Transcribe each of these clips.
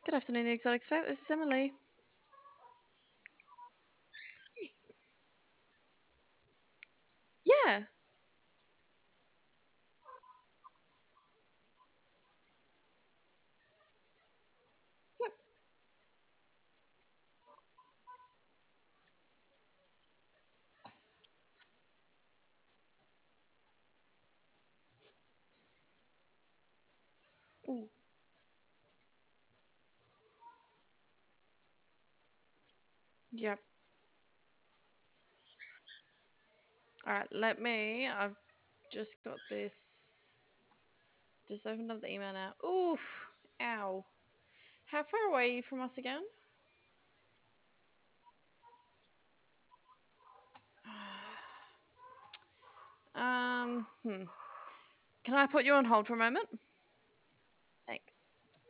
Good afternoon, the Exotic Vet. This is Emily. Yeah. Yep. Ooh. Yep. All right. I've just got this. Just opened up the email now. Oof. Ow. How far away are you from us again? Hmm. Can I put you on hold for a moment? Thanks.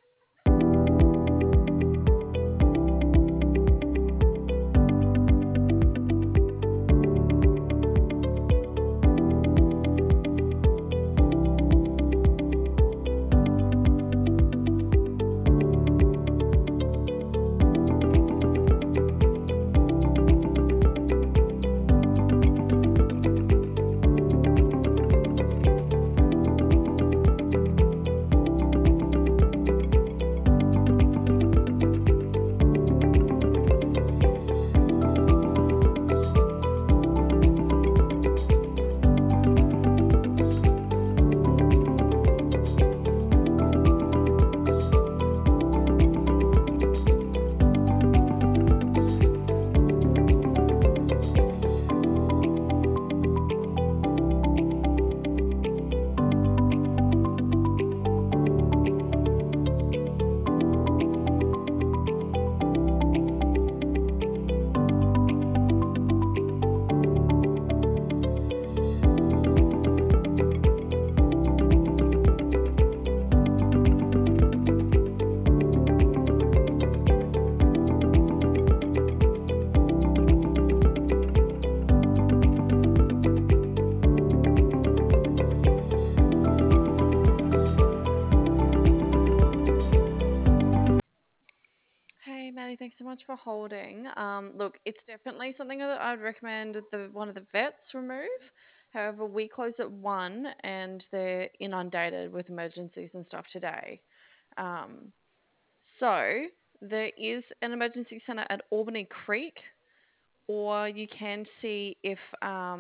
Hey, Maddie, thanks so much for holding. Look, it's definitely something that I'd recommend the one of the vets remove. However, we close at 1 and they're inundated with emergencies and stuff today. Um, so there is an emergency centre at Albany Creek, or you can see if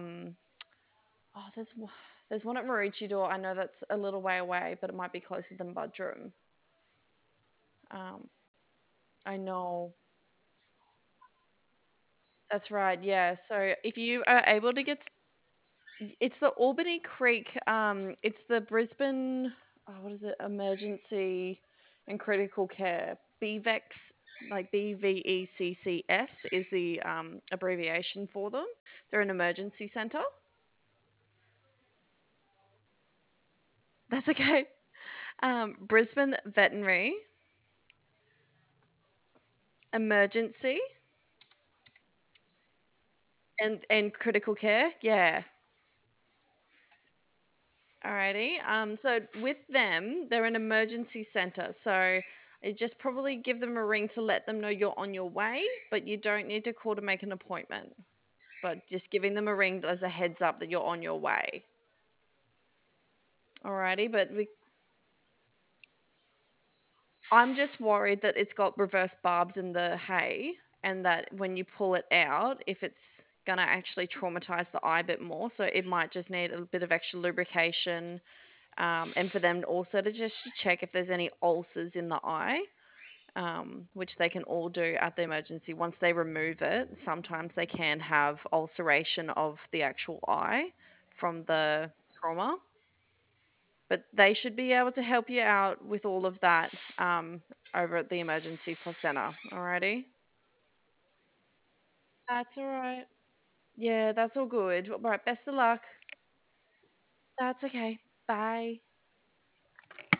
oh, there's one at Maroochydore. I know that's a little way away, but it might be closer than Budrum. Um, I know. That's right, yeah. So if you are able to get, it's the Albany Creek, it's the Brisbane, oh, what is it, Emergency and Critical Care. BVECS, like BVECCS is the abbreviation for them. They're an emergency centre. That's okay. Brisbane Veterinary Emergency and Critical Care. Yeah. Alrighty. So with them, they're an emergency center. So you just probably give them a ring to let them know you're on your way, but you don't need to call to make an appointment. But just giving them a ring as a heads up that you're on your way. Alrighty. I'm just worried that it's got reverse barbs in the hay, and that when you pull it out, if it's gonna actually traumatize the eye a bit more, so it might just need a bit of extra lubrication, and for them also to just check if there's any ulcers in the eye, which they can all do at the emergency. Once they remove it, sometimes they can have ulceration of the actual eye from the trauma, but they should be able to help you out with all of that over at the emergency center. Alrighty. That's all right. Yeah, that's all good. All right, best of luck. That's okay. Bye.